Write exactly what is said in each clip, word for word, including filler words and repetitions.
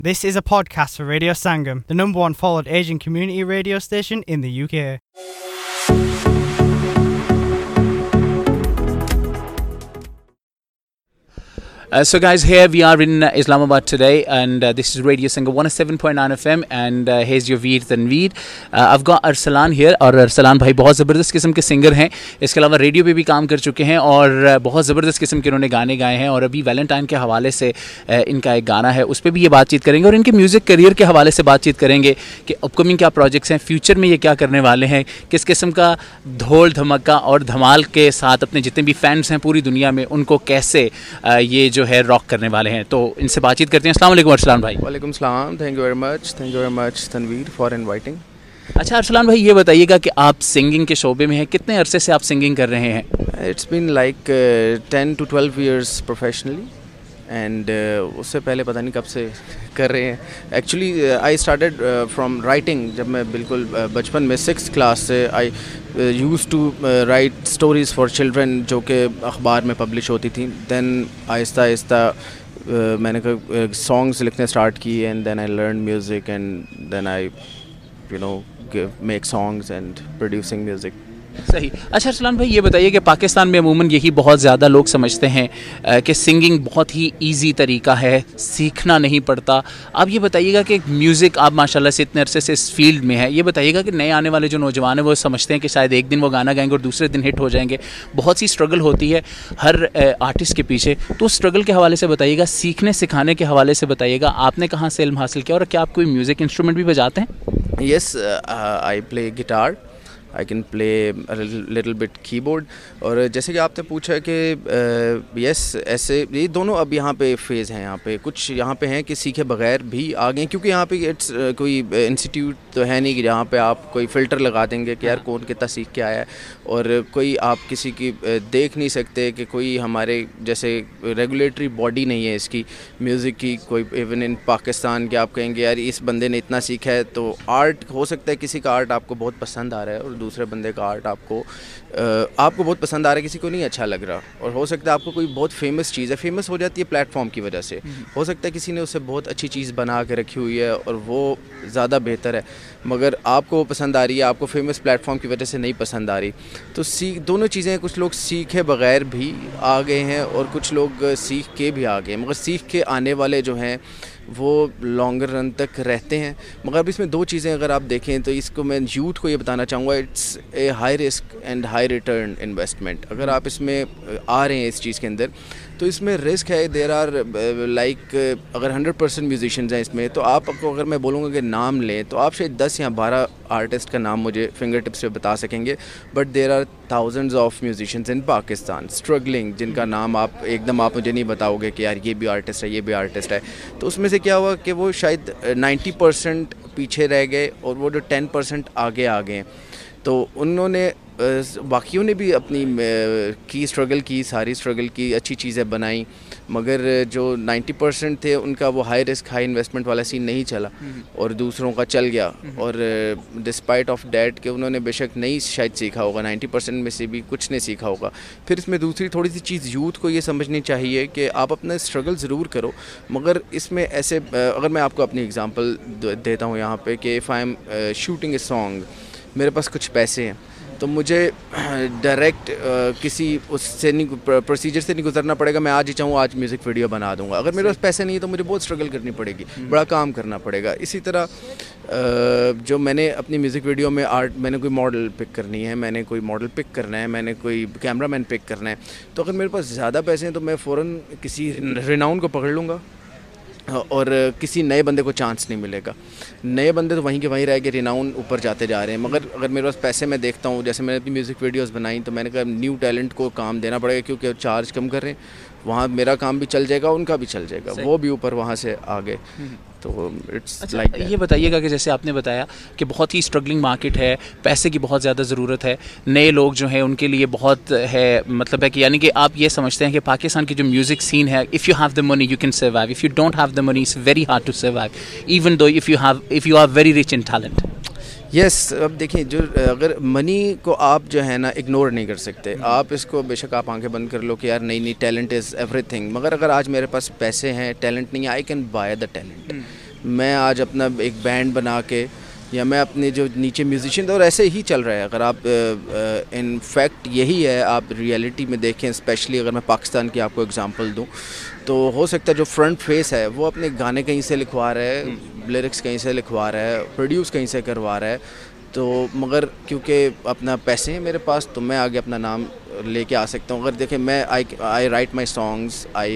This is a podcast for Radio Sangam, the number one followed Asian community radio station in the U K. Uh, so guys, here we are in uh, Islamabad today, and uh, this is Radio Sangam one oh seven point nine F M, and uh, here's your Veer Tanveer. uh, I've got Arsalan here, और अरसलान भाई बहुत ज़बरदस्त किस्म के singer हैं. इसके अलावा radio पे भी काम कर चुके हैं और uh, बहुत ज़बरदस्त किस्म के उन्होंने गाने गाए हैं. और अभी वैलेंटाइन के हवाले से uh, इनका एक गाना है, उस पर भी ये बातचीत करेंगे और इनके म्यूज़िक करियर के हवाले से बातचीत करेंगे कि अपकमिंग क्या प्रोजेक्ट्स हैं, फ्यूचर में ये क्या करने वाले हैं, किस किस्म का ढोल धमक्का और धमाल के साथ अपने जितने भी फैंस हैं पूरी दुनिया में उनको कैसे uh, ये जो है रॉक करने वाले हैं. तो इनसे बातचीत करते हैं. अस्सलाम वालेकुम अरसलान भाई. वालेकुम सलाम. Thank you very much thank you very much Tanveer for inviting. अच्छा अरसलान भाई, ये बताइएगा कि आप सिंगिंग के शोबे में हैं, कितने अरसे से आप सिंगिंग कर रहे हैं? It's been like ten to twelve years professionally, and उससे पहले पता नहीं कब से कर रहे हैं. Actually I started from writing. जब मैं बिल्कुल uh, बचपन में सिक्स क्लास से I used to write stories for children जो कि अखबार में पब्लिश होती थी. देन आहिस्ता आहिस्ता uh, मैंने सॉन्ग्स लिखने स्टार्ट किए, and then I learn music, and then I you know make songs and producing music. सही. अच्छा अरसलान भाई, ये बताइए कि पाकिस्तान में अमूमन यही बहुत ज़्यादा लोग समझते हैं कि सिंगिंग बहुत ही इजी तरीका है, सीखना नहीं पड़ता. आप ये बताइएगा कि म्यूज़िक आप माशाल्लाह से इतने अरसे से इस फील्ड में है, ये बताइएगा कि नए आने वाले जो नौजवान हैं वो समझते हैं कि शायद एक दिन वो गाना गाएंगे और दूसरे दिन हिट हो जाएंगे. बहुत सी स्ट्रगल होती है हर आर्टिस्ट के पीछे, तो स्ट्रगल के हवाले से बताइएगा, सीखने सिखाने के हवाले से बताइएगा, आपने कहाँ से इल्म हासिल किया और क्या आप कोई म्यूज़िक इंस्ट्रूमेंट भी बजाते हैं? Yes, I play guitar, I can play little bit keyboard. और जैसे कि आपने पूछा कि यस uh, yes, ऐसे ये दोनों अब यहाँ पे फेज़ हैं. यहाँ पे कुछ यहाँ पे हैं कि सीखे बगैर भी आ गए, क्योंकि यहाँ पे इट्स uh, कोई इंस्टीट्यूट तो है नहीं कि जहाँ पे आप कोई फ़िल्टर लगा देंगे कि यार कौन कितना सीख के आया है. और कोई आप किसी की uh, देख नहीं सकते कि कोई हमारे जैसे रेगुलेटरी बॉडी नहीं है इसकी म्यूज़िक की. कोई इवन इन पाकिस्तान के आप कहेंगे यार इस बंदे ने इतना सीखा है, तो आर्ट हो सकता है किसी का आर्ट आपको बहुत पसंद आ रहा है और दूसरे बंदे का आर्ट आपको आपको बहुत पसंद आ रहा है, किसी को नहीं अच्छा लग रहा. और हो सकता है आपको कोई बहुत फेमस चीज़ है, फेमस हो जाती है प्लेटफॉर्म की वजह से. हो सकता है किसी ने उससे बहुत अच्छी चीज़ बना के रखी हुई है और वो ज़्यादा बेहतर है, मगर आपको वो पसंद आ रही है, आपको फेमस प्लेटफॉर्म की वजह से नहीं पसंद आ रही. तो सीख दोनों चीज़ें, कुछ लोग सीखे बगैर भी आ गए हैं और कुछ लोग सीख के भी आ गए, मगर सीख के आने वाले जो हैं वो लॉन्गर रन तक रहते हैं. मगर अब इसमें दो चीज़ें अगर आप देखें तो इसको मैं यूथ को ये बताना चाहूँगा, it's a high risk and high return investment. अगर आप इसमें आ रहे हैं इस चीज़ के अंदर तो इसमें रिस्क है. देर आर लाइक अगर हंड्रेड परसेंट म्यूजिशियंस हैं इसमें, तो आपको अगर मैं बोलूँगा कि नाम लें तो आप शायद दस या बारह आर्टिस्ट का नाम मुझे फिंगर टिप्स पे बता सकेंगे. But there are thousands of musicians in Pakistan struggling, जिनका नाम आप एकदम आप मुझे नहीं बताओगे कि यार ये भी आर्टिस्ट है, ये भी आर्टिस्ट है. तो उसमें से क्या हुआ कि वो शायद नाइन्टी परसेंट पीछे रह गए और वो जो टेन परसेंट आगे आ गए. तो उन्होंने बाकियों ने भी अपनी की स्ट्रगल की, सारी स्ट्रगल की, अच्छी चीज़ें बनाई, मगर जो नाइन्टी परसेंट थे उनका वो हाई रिस्क हाई इन्वेस्टमेंट वाला सीन नहीं चला और दूसरों का चल गया. और डिस्पाइट ऑफ डैट कि उन्होंने बेशक नहीं शायद सीखा होगा, नाइन्टी परसेंट में से भी कुछ नहीं सीखा होगा. फिर इसमें दूसरी थोड़ी सी चीज़ यूथ को ये समझनी चाहिए कि आप अपना स्ट्रगल ज़रूर करो, मगर इसमें ऐसे अगर मैं आपको अपनी एग्ज़ाम्पल देता हूँ यहाँ पे कि if I am shooting a song, मेरे पास कुछ पैसे हैं तो मुझे डायरेक्ट किसी उससे नहीं प्रोसीजर से नहीं गुजरना पड़ेगा. मैं आज ही चाहूँ आज म्यूज़िक वीडियो बना दूँगा. अगर मेरे पास पैसे नहीं है तो मुझे बहुत स्ट्रगल करनी पड़ेगी, बड़ा काम करना पड़ेगा. इसी तरह जो मैंने अपनी म्यूज़िक वीडियो में आर्ट, मैंने कोई मॉडल पिक करनी है, मैंने कोई मॉडल पिक करना है, मैंने कोई कैमरा मैन पिक करना है, तो अगर मेरे पास ज़्यादा पैसे हैं तो मैं फ़ौरन किसी रिनाउन को पकड़ लूँगा और किसी नए बंदे को चांस नहीं मिलेगा. नए बंदे तो वहीं के वहीं रह के रिनाउन ऊपर जाते जा रहे हैं. मगर अगर मेरे पास पैसे, मैं देखता हूँ जैसे मैंने अपनी म्यूज़िक वीडियोस बनाई तो मैंने कहा न्यू टैलेंट को काम देना पड़ेगा, क्योंकि चार्ज कम कर रहे हैं, वहाँ मेरा काम भी चल जाएगा, उनका भी चल जाएगा, वो भी ऊपर वहाँ से आ गए. तो इट्स अच्छा, लाइक ये बताइएगा कि जैसे आपने बताया कि बहुत ही स्ट्रगलिंग मार्केट है, पैसे की बहुत ज़्यादा ज़रूरत है, नए लोग जो हैं उनके लिए बहुत है, मतलब है कि यानी कि आप ये समझते हैं कि पाकिस्तान की जो म्यूज़िक सीन है, if you have the money you can survive, if you don't have the money it's very hard to survive, even though if you have if you are very rich in talent. Yes yes, अब देखिए, जो अगर money को आप जो है ना ignore नहीं कर सकते. आप इसको बेशक आप आंखें बंद कर लो कि यार नहीं नहीं टैलेंट इज़ एवरीथिंग, मगर अगर आज मेरे पास पैसे हैं, टैलेंट नहीं है, I can buy the talent. میں آج اپنا ایک بینڈ بنا کے یا میں اپنے جو نیچے میوزیشین اور ایسے ہی چل رہا ہے. اگر آپ ان فیکٹ یہی ہے, آپ ریئلٹی میں دیکھیں, اسپیشلی اگر میں پاکستان کی آپ کو اگزامپل دوں تو ہو سکتا ہے جو فرنٹ فیس ہے وہ اپنے گانے کہیں سے لکھوا رہا ہے, لیرکس کہیں سے لکھوا رہا ہے, پروڈیوس کہیں سے کروا رہا ہے, تو مگر کیونکہ اپنا پیسے ہیں میرے پاس تو میں آگے اپنا نام لے کے آ سکتا ہوں. اگر دیکھیں میں آئی آئی رائٹ مائی سانگس, آئی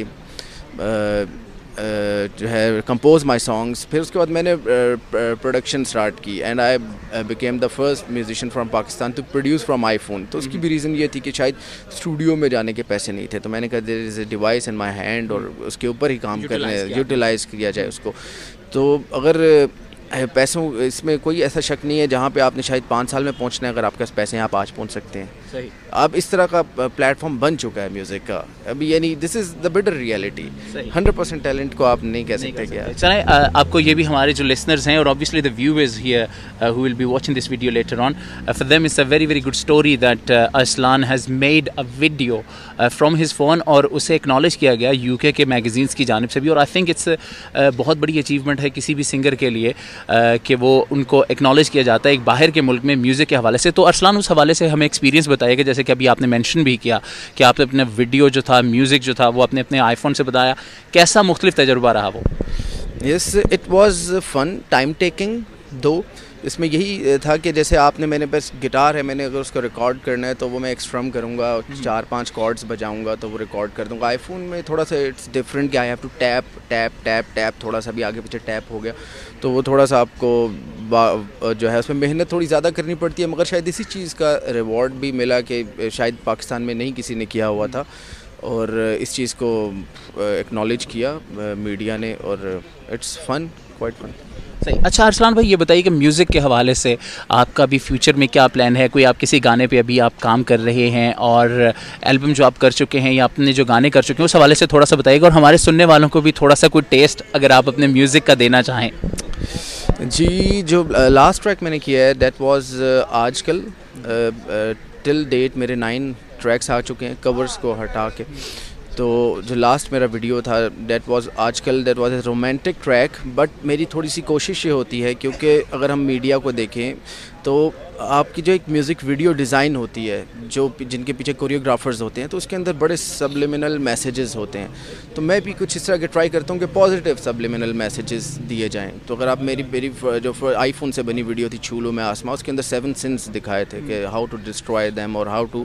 جو ہے کمپوز مائی سانگس, پھر اس کے بعد میں نے پروڈکشن اسٹارٹ کی and I became the first musician from Pakistan to produce from iPhone. تو اس کی بھی ریزن یہ تھی کہ شاید اسٹوڈیو میں جانے کے پیسے نہیں تھے, تو میں نے کہا دیر از اے ڈیوائس ان مائی ہینڈ اور اس کے اوپر ہی کام کرنے یوٹیلائز کیا جائے اس کو. تو اگر پیسوں اس میں کوئی ایسا شک نہیں ہے, جہاں پہ آپ نے شاید پانچ سال میں پہنچنا ہے, اگر آپ کے پاس پیسے ہیں آپ آج پہنچ سکتے ہیں. صحیح, اب اس طرح کا پلیٹ فارم بن چکا ہے میوزک کا ابھی, یعنی this is the better reality. Hundred percent talent کو آپ نہیں کہہ سکتے کیا. چلیں آپ کو یہ بھی ہمارے جو لسنرز ہیں اور obviously the viewers here uh, who will be watching this video later on, uh, for them it's a very very good story that uh, Arslan has made a video uh, from his phone اور اسے acknowledge کیا گیا you کے کے magazines کی جانب سے بھی. اور آئی تھنک اٹس بہت بڑی اچیومنٹ ہے کسی بھی سنگر کے لیے کہ وہ ان کو اکنالج کیا جاتا ہے ایک باہر کے ملک میں میوزک کے حوالے سے. تو ارسلان اس حوالے سے ہمیں ایکسپیرینس بتائیے گا, جیسے کہ ابھی آپ نے مینشن بھی کیا کہ آپ نے اپنا ویڈیو جو تھا, میوزک جو تھا, وہ اپنے اپنے آئی فون سے بتایا, کیسا مختلف تجربہ رہا وہ؟ Yes it was fun, time taking though. اس میں یہی تھا کہ جیسے آپ نے, میں نے بس گٹار ہے, میں نے اگر اس کو ریکارڈ کرنا ہے تو وہ میں ایک اسٹرم کروں گا, چار پانچ کارڈز بجاؤں گا تو وہ ریکارڈ کر دوں گا. آئی فون میں تھوڑا سا اٹس ڈفرینٹ کہ I have to tap tap tap tap, تھوڑا سا بھی آگے پیچھے ٹیپ ہو گیا تو وہ تھوڑا سا آپ کو جو ہے اس میں محنت تھوڑی زیادہ کرنی پڑتی ہے. مگر شاید اسی چیز کا ریوارڈ بھی ملا کہ شاید پاکستان میں نہیں کسی نے کیا ہوا تھا اور اس چیز کو ایکنالج کیا میڈیا نے, اور اٹس فن, کوائٹ فن. صحیح. اچھا ارسلان بھائی یہ بتائیے کہ میوزک کے حوالے سے آپ کا بھی فیوچر میں کیا پلان ہے؟ کوئی آپ کسی گانے پہ ابھی آپ کام کر رہے ہیں اور البم جو آپ کر چکے ہیں یا اپنے جو گانے کر چکے ہیں اس حوالے سے تھوڑا سا بتائیے گا, اور ہمارے سننے والوں کو بھی تھوڑا سا کوئی ٹیسٹ اگر آپ اپنے میوزک کا دینا چاہیں. جی جو لاسٹ ٹریک میں نے کیا ہے that was Aaj Kal, till date میرے نائن ٹریکس آ چکے ہیں کورس کو ہٹا کے. تو جو لاسٹ میرا ویڈیو تھا that was Aaj Kal that was a romantic track. But میری تھوڑی سی کوشش یہ ہوتی ہے کیونکہ اگر ہم میڈیا کو دیکھیں تو آپ کی جو ایک میوزک ویڈیو ڈیزائن ہوتی ہے, جو جن کے پیچھے کوریوگرافرز ہوتے ہیں, تو اس کے اندر بڑے سبلیمنل میسیجز ہوتے ہیں. تو میں بھی کچھ اس طرح کے ٹرائی کرتا ہوں کہ پازیٹیو سبلیمنل میسیجز دیے جائیں. تو اگر آپ میری میری جو آئی فون سے بنی ویڈیو تھی چھو لو میں آسماں, اس کے اندر سیون سنس دکھائے تھے کہ ہاؤ ٹو ڈسٹرائے دیم اور how to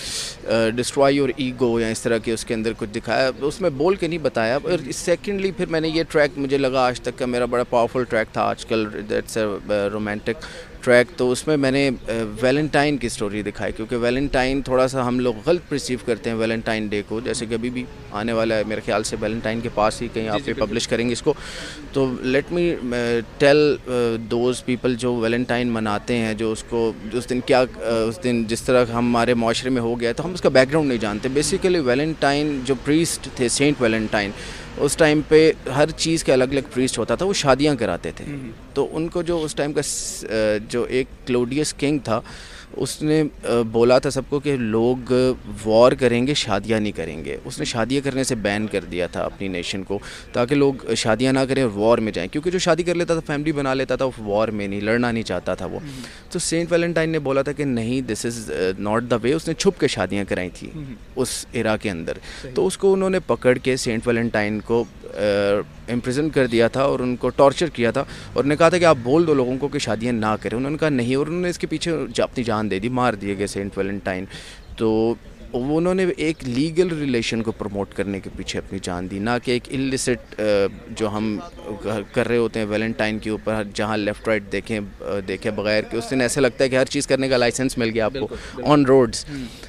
destroy your ego, یا اس طرح کے اس کے اندر کچھ دکھایا. اس میں بول کے نہیں بتایا. اور سیکنڈلی پھر میں نے یہ ٹریک مجھے لگا آج تک کا میرا بڑا پاورفل ٹریک تھا آج کل, دیٹس اے رومانٹک ٹریک. تو اس میں میں نے ویلنٹائن کی سٹوری دکھائی, کیونکہ ویلنٹائن تھوڑا سا ہم لوگ غلط پرسیو کرتے ہیں ویلنٹائن ڈے کو, جیسے کہ ابھی بھی آنے والا ہے میرے خیال سے ویلنٹائن کے پاس ہی کہیں آپ پبلش کریں گے اس کو. تو let me tell those people جو ویلنٹائن مناتے ہیں, جو اس کو اس دن کیا اس دن جس طرح ہمارے معاشرے میں ہو گیا تو ہم اس کا بیک گراؤنڈ نہیں جانتے. بیسیکلی ویلنٹائن جو پریسٹ تھے, سینٹ ویلنٹائن, اس ٹائم پہ ہر چیز کا الگ الگ پریسٹ ہوتا تھا, وہ شادیاں کراتے تھے. تو ان کو جو اس ٹائم کا جو ایک کلوڈیس کنگ تھا, اس نے بولا تھا سب کو کہ لوگ وار کریں گے, شادیاں نہیں کریں گے. اس نے شادیاں کرنے سے بین کر دیا تھا اپنی نیشن کو, تاکہ لوگ شادیاں نہ کریں اور وار میں جائیں, کیونکہ جو شادی کر لیتا تھا فیملی بنا لیتا تھا, وہ وار میں نہیں لڑنا نہیں چاہتا تھا وہ. تو سینٹ ویلنٹائن نے بولا تھا کہ نہیں, دس از ناٹ دا وے. اس نے چھپ کے شادیاں کرائی تھیں اس ایرا کے اندر. تو اس کو انہوں نے پکڑ کے سینٹ ویلنٹائن کو امپریزن کر دیا تھا اور ان کو ٹارچر کیا تھا, اور نے کہا تھا کہ آپ بول دو لوگوں کو کہ شادیاں نہ کریں. انہوں نے کہا نہیں, اور انہوں نے اس کے پیچھے اپنی جان دے دی, مار دیے گئے سینٹ ویلنٹائن. تو انہوں نے ایک لیگل ریلیشن کو پروموٹ کرنے کے پیچھے اپنی جان دی, نہ کہ ایک السٹ جو ہم کر رہے ہوتے ہیں ویلنٹائن کے اوپر, جہاں لیفٹ رائٹ دیکھیں دیکھے بغیر کہ اس دن ایسا لگتا ہے کہ ہر چیز کرنے کا لائسنس مل گیا آپ کو آن روڈز.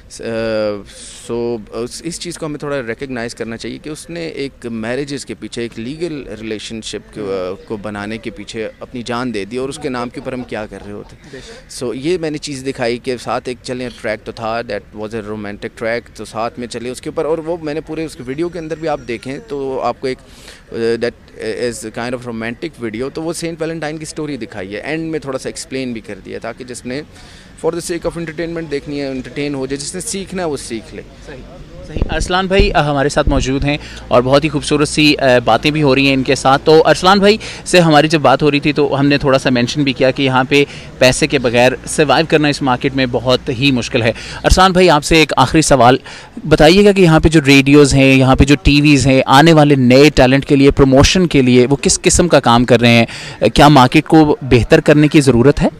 سو اس چیز کو ہمیں تھوڑا ریکگنائز کرنا چاہیے کہ اس نے ایک میرجز کے پیچھے, ایک لیگل ریلیشن شپ کو بنانے کے پیچھے اپنی جان دے دی, اور اس کے نام کے اوپر ہم کیا کر رہے ہوتے. سو یہ میں نے چیز دکھائی کہ ساتھ ایک چلیں ٹریک تو تھا, that was a romantic track, تو ساتھ میں چلے اس کے اوپر. اور وہ میں نے پورے اس کے ویڈیو کے اندر بھی آپ دیکھیں تو آپ کو ایک that is kind of romantic video, تو وہ سینٹ ویلنٹائن کی سٹوری دکھائی ہے. اینڈ میں تھوڑا سا ایکسپلین بھی کر دیا تاکہ جس نے for the sake of entertainment دیکھنی ہے انٹرٹین ہو جائے, جس نے سیکھنا ہے وہ سیکھ لے. صحیح. ارسلان بھائی ہمارے ساتھ موجود ہیں اور بہت ہی خوبصورت سی باتیں بھی ہو رہی ہیں ان کے ساتھ. تو ارسلان بھائی سے ہماری جب بات ہو رہی تھی تو ہم نے تھوڑا سا مینشن بھی کیا کہ یہاں پہ پیسے کے بغیر سروائیو کرنا اس مارکیٹ میں بہت ہی مشکل ہے. ارسلان بھائی آپ سے ایک آخری سوال بتائیے گا کہ یہاں پہ جو ریڈیوز ہیں, یہاں پہ جو ٹی ویز ہیں, آنے والے نئے ٹیلنٹ کے لیے پروموشن کے لیے وہ کس قسم کا کام کر رہے ہیں؟ کیا مارکیٹ کو بہتر کرنے کی ضرورت ہے؟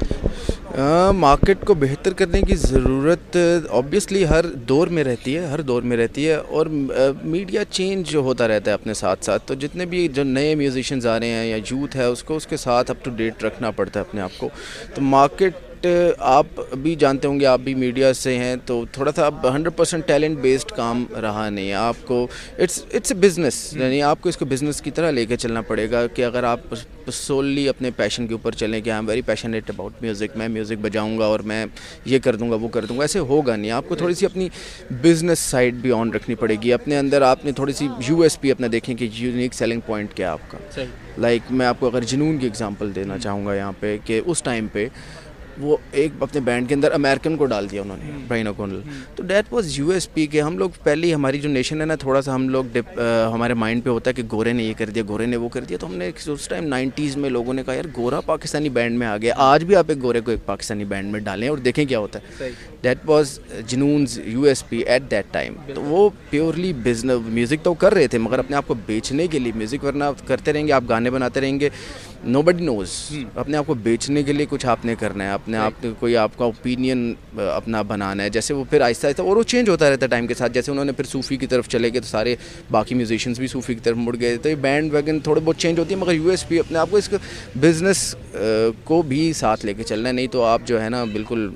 مارکیٹ کو بہتر کرنے کی ضرورت اوبیسلی ہر دور میں رہتی ہے ہر دور میں رہتی ہے اور میڈیا چینج ہوتا رہتا ہے اپنے ساتھ ساتھ. تو جتنے بھی جو نئے میوزیشنز آ رہے ہیں یا یوتھ ہے اس کو اس کے ساتھ اپ ٹو ڈیٹ رکھنا پڑتا ہے اپنے آپ کو. تو مارکیٹ آپ بھی جانتے ہوں گے, آپ بھی میڈیا سے ہیں, تو تھوڑا سا اب ہنڈریڈ پرسینٹ ٹیلنٹ بیسڈ کام رہا نہیں ہے. آپ کو اٹس اٹس اے بزنس, یعنی آپ کو اس کو بزنس کی طرح لے کے چلنا پڑے گا کہ اگر آپ سوللی اپنے پیشن کے اوپر چلیں کہ I am very passionate about music, میں میوزک بجاؤں گا اور میں یہ کر دوں گا وہ کر دوں گا, ایسے ہوگا نہیں. آپ کو تھوڑی سی اپنی بزنس سائڈ بھی آن رکھنی پڑے گی. اپنے اندر آپ نے تھوڑی سی یو ایس پی اپنا دیکھیں کہ یونیک سیلنگ پوائنٹ کیا آپ کا. لائک میں آپ کو اگر جنون کی ایگزامپل دینا چاہوں گا یہاں پہ کہ اس ٹائم پہ وہ ایک اپنے بینڈ کے اندر امریکن کو ڈال دیا انہوں نے, برائن اوکونل. تو that was U S P کہ ہم لوگ پہلی ہماری جو نیشن ہے نا, تھوڑا سا ہم لوگ ہمارے مائنڈ پہ ہوتا ہے کہ گورے نے یہ کر دیا, گورے نے وہ کر دیا. تو ہم نے اس ٹائم نائنٹیز میں لوگوں نے کہا یار گورا پاکستانی بینڈ میں آ گیا, آج بھی آپ ایک گورے کو ایک پاکستانی بینڈ میں ڈالیں اور دیکھیں کیا ہوتا ہے. That was Junoon's U S P at that time. تو وہ پیورلی بزنس میوزک تو کر رہے تھے مگر اپنے آپ کو بیچنے کے لیے میوزک, ورنہ کرتے رہیں گے آپ گانے بناتے رہیں گے, نو بڈی نوز. اپنے آپ کو بیچنے کے لیے کچھ آپ نے کرنا ہے, اپنے آپ کوئی آپ کا اوپینین اپنا بنانا ہے. جیسے وہ پھر آہستہ آہستہ اور وہ چینج ہوتا رہتا ہے ٹائم کے ساتھ. جیسے انہوں نے پھر صوفی کی طرف چلے گئے تو سارے باقی میوزیشنز بھی صوفی کی طرف مڑ گئے. تو یہ بینڈ ویگن تھوڑے بہت چینج ہوتی ہے, مگر یو ایس پی اپنے آپ کو اس بزنس کو بھی ساتھ لے کے چلنا ہے. نہیں تو آپ جو ہے نا بالکل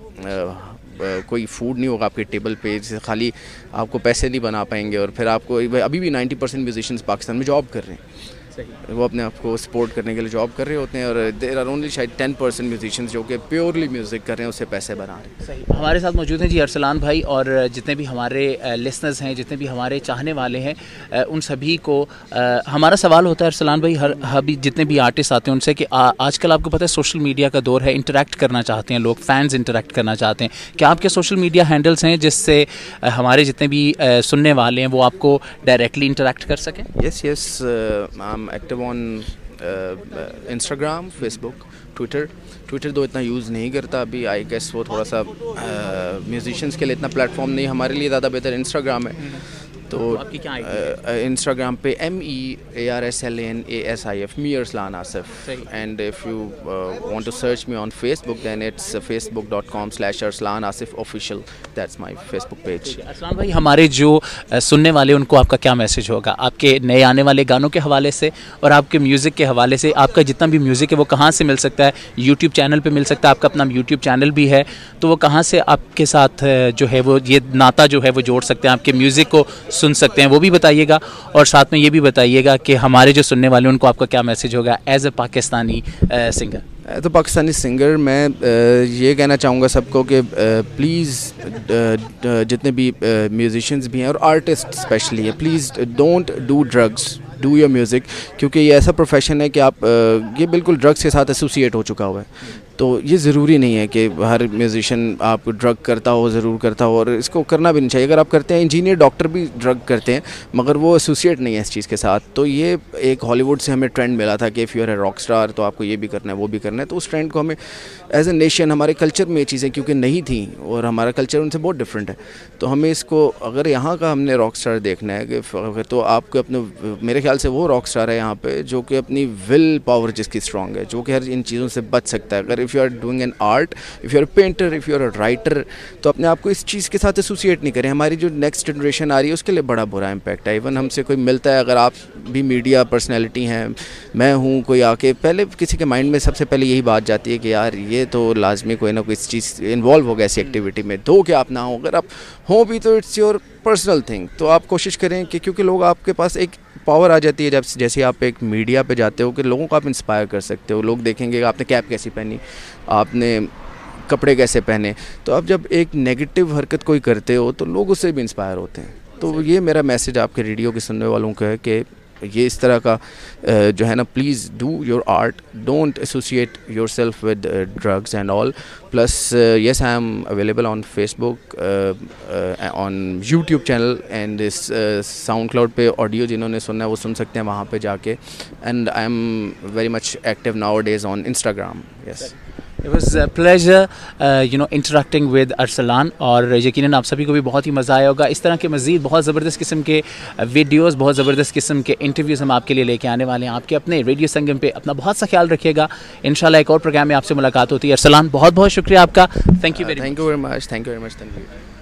کوئی فوڈ نہیں ہوگا آپ کے ٹیبل پہ, خالی آپ کو پیسے نہیں بنا پائیں گے. اور پھر آپ کو ابھی بھی نائنٹی پرسینٹ میوزیشنز پاکستان میں جاب کر رہے ہیں, وہ اپنے آپ کو سپورٹ کرنے کے لیے جاب کر رہے ہوتے ہیں, اور دیر آر اونلی شاید ٹین پرسینٹ میوزیشنز جو کہ پیورلی میوزک کر رہے ہیں, اس سے پیسے بنا رہے ہیں. صحیح. ہمارے ساتھ موجود ہیں جی ارسلان بھائی, اور جتنے بھی ہمارے لسنرز ہیں, جتنے بھی ہمارے چاہنے والے ہیں, ان سبھی کو ہمارا سوال ہوتا ہے ارسلان بھائی ہر ابھی جتنے بھی آرٹسٹ آتے ہیں ان سے کہ آج کل آپ کو پتہ ہے سوشل میڈیا کا دور ہے, انٹریکٹ کرنا چاہتے ہیں لوگ, فینز انٹریکٹ کرنا چاہتے ہیں. کیا آپ کے سوشل میڈیا ہینڈلز ہیں جس سے ہمارے جتنے بھی سننے والے ہیں وہ آپ کو ڈائریکٹلی انٹریکٹ کر سکیں؟ Yes yes I am active on Instagram, Facebook, Twitter. Twitter تو اتنا یوز نہیں کرتا ابھی, آئی گیس وہ تھوڑا سا میوزیشنس کے لیے اتنا پلیٹ فارم نہیں, ہمارے لیے زیادہ بہتر انسٹاگرام ہے. تو انسٹاگرام پہ M E A R S L N A S I F, me Arslan Asif. And if you want to search me on Facebook then it's Facebook dot com slash Arslan Asif official, that's my Facebook page. Arslan بھائی ہمارے جو سننے والے ان کو آپ کا کیا message ہوگا آپ کے نئے آنے والے گانوں کے حوالے سے اور آپ کے میوزک کے حوالے سے؟ آپ کا جتنا بھی میوزک ہے وہ کہاں سے مل سکتا ہے؟ یوٹیوب چینل پہ مل سکتا ہے, آپ کا اپنا یوٹیوب چینل بھی ہے, تو وہ کہاں سے آپ کے ساتھ جو ہے وہ یہ ناطہ جو ہے وہ جوڑ سکتے ہیں, آپ کے میوزک کو سن سکتے ہیں, وہ بھی بتائیے گا. اور ساتھ میں یہ بھی بتائیے گا کہ ہمارے جو سننے والے ان کو آپ کا کیا میسج ہوگا as a Pakistani singer? As a Pakistani singer میں یہ کہنا چاہوں گا سب کو کہ پلیز جتنے بھی میوزیشنز بھی ہیں اور آرٹسٹ اسپیشلی ہے, please don't do drugs, do your music. کیونکہ یہ ایسا پروفیشن ہے کہ آپ یہ بالکل ڈرگس کے ساتھ ایسوسیٹ ہو چکا ہوا ہے. تو یہ ضروری نہیں ہے کہ ہر میوزیشین آپ ڈرگ کرتا ہو, ضرور کرتا ہو, اور اس کو کرنا بھی نہیں چاہیے. اگر آپ کرتے ہیں, انجینئر ڈاکٹر بھی ڈرگ کرتے ہیں مگر وہ ایسوسیٹ نہیں ہے اس چیز کے ساتھ. تو یہ ایک ہالی ووڈ سے ہمیں ٹرینڈ ملا تھا کہ if you are a rock star تو آپ کو یہ بھی کرنا ہے وہ بھی کرنا ہے. تو اس ٹرینڈ کو ہمیں ایز اے نیشن, ہمارے کلچر میں یہ چیزیں کیونکہ نہیں تھیں اور ہمارا کلچر ان سے بہت ڈفرینٹ ہے, تو ہمیں اس کو اگر یہاں کا ہم نے راک اسٹار دیکھنا ہے کہ تو آپ کو اپنے, میرے خیال سے وہ راک اسٹار ہے یہاں پہ جو کہ اپنی ول پاور جس کی اسٹرانگ ہے, جو کہ ہر ان چیزوں سے بچ سکتا ہے. اگر if you are doing an art, if you are a painter, if you are a writer, تو اپنے آپ کو اس چیز کے ساتھ ایسوسیٹ نہیں کریں. ہماری جو نیکسٹ جنریشن آ رہی ہے اس کے لیے بڑا برا امپیکٹ ہے. ایون ہم سے کوئی ملتا ہے, اگر آپ بھی میڈیا پرسنالٹی ہیں, میں ہوں, کوئی آ کے پہلے کسی کے مائنڈ میں سب سے پہلے یہی بات جاتی ہے کہ یار یہ تو لازمی کوئی نہ کوئی اس چیز انوالو ہو گیا ایسی ایکٹیویٹی میں, دو کہ آپ نہ ہوں. اگر آپ ہوں بھی تو اٹس یور پرسنل تھنگ. تو آپ کوشش کریں کہ کیونکہ لوگ آپ کے پاس ایک پاور آ جاتی ہے جب جیسے آپ ایک میڈیا پہ جاتے ہو کہ لوگوں کو آپ انسپائر کر سکتے ہو. لوگ دیکھیں گے کہ آپ نے کیپ کیسی پہنی, آپ نے کپڑے کیسے پہنے, تو اب جب ایک نیگیٹو حرکت کوئی کرتے ہو تو لوگ اس سے بھی انسپائر ہوتے ہیں. تو یہ میرا میسج آپ کے ریڈیو کے سننے والوں کو ہے کہ یہ اس طرح کا جو ہے نا, please do your art, don't associate yourself with drugs and all. Plus yes I am available on Facebook, on YouTube channel and SoundCloud پہ آڈیو جنہوں نے سننا ہے وہ سن سکتے ہیں وہاں پہ جا کے. And I am very much active nowadays on Instagram. Yes, It was a pleasure, uh, you know, interacting with Arslan, اور یقیناً آپ سبھی کو بھی بہت ہی مزہ آیا ہوگا. اس طرح کے مزید بہت زبردست قسم کے ویڈیوز, بہت زبردست قسم کے انٹرویوز ہم آپ کے لیے لے کے آنے والے ہیں. آپ کے اپنے ریڈیو سنگم پہ اپنا بہت سا خیال رکھیے گا. انشاءاللہ ایک اور پروگرام میں آپ سے ملاقات ہوتی ہے. ارسلان, بہت بہت شکریہ آپ کا. Thank you very much. Thank you very much. Thank you very much.